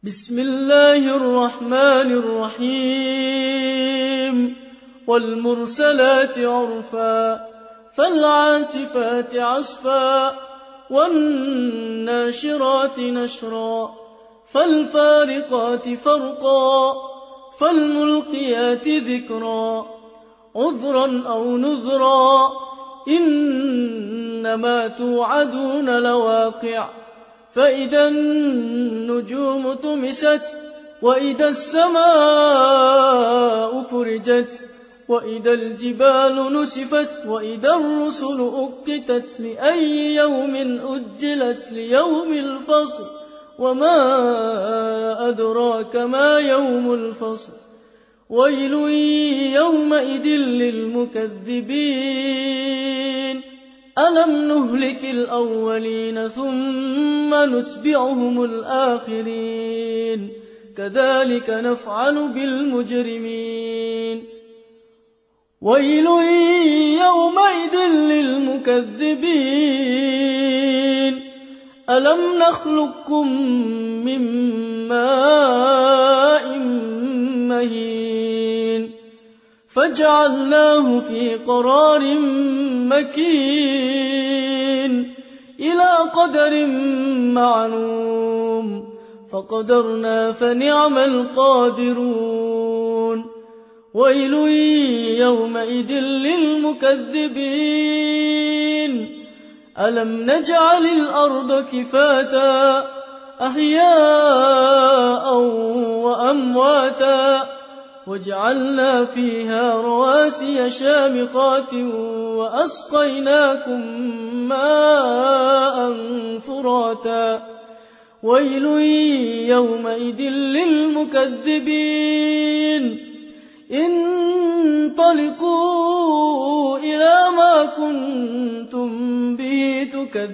بسم الله الرحمن الرحيم والمرسلات عرفا فالعاصفات عصفا والناشرات نشرا فالفارقات فرقا فالملقيات ذكرا عذرا أو نذرا إنما توعدون لواقع فإذا النجوم طمست وإذا السماء فرجت وإذا الجبال نسفت وإذا الرسل أقتت لأي يوم أجلت ليوم الفصل وما أدراك ما يوم الفصل ويل يومئذ للمكذبين ألم نهلك الأولين ثم نتبعهم الآخرين كذلك نفعل بالمجرمين ويل يومئذ للمكذبين ألم نخلقكم من ماء مهين فجعلناه في قرار مكين إلى قدر معلوم فقدرنا فنعم القادرون ويل يومئذ للمكذبين ألم نجعل الأرض كفاتا أحياء وأمواتا وجعلنا فيها رواسي شامخات وأسقيناكم ماء فراتا ويل يومئذ للمكذبين انطلقوا إلى ما كنتم به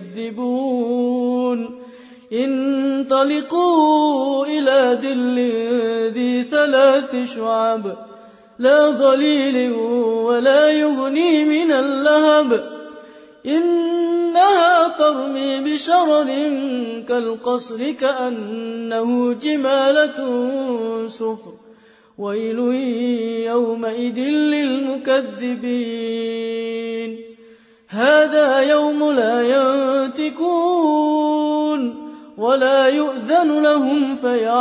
تكذبون انطلقوا إلى ظل ذي 3 شعب لا ظليل ولا يغني من اللهب إنها ترمي بشرر كالقصر كأنه جمالة صفر ويل يومئذ للمكذبين هذا يوم لا ينطقون ولا يؤذن لهم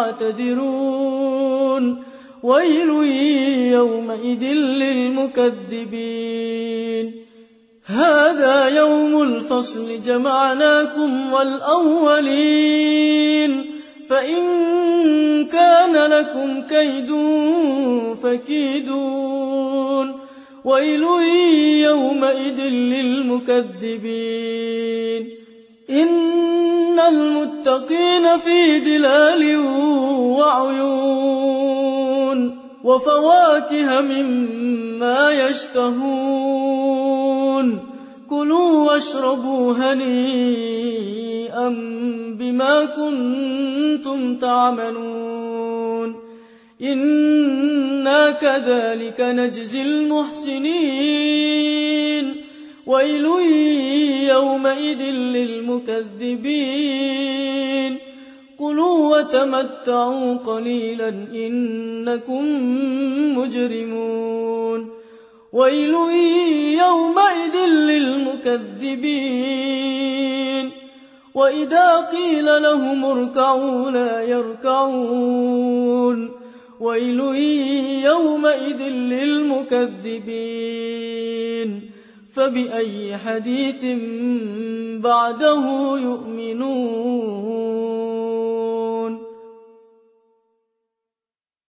فيعتذرون ويل يومئذ للمكذبين هذا يوم الفصل جمعناكم والأولين فإن كان لكم كيد فكيدون ويل يومئذ للمكذبين إن المتقين في ظلال وعيون وفواكه مما يشتهون كلوا واشربوا هنيئا بما كنتم تعملون إنا كذلك نجزي المحسنين ويل يومئذ للمكذبين كلوا وتمتعوا قليلا إنكم مجرمون ويل يومئذ للمكذبين وإذا قيل لهم اركعوا لا يركعون ويل يومئذ للمكذبين فبأي حديث بعده يؤمنون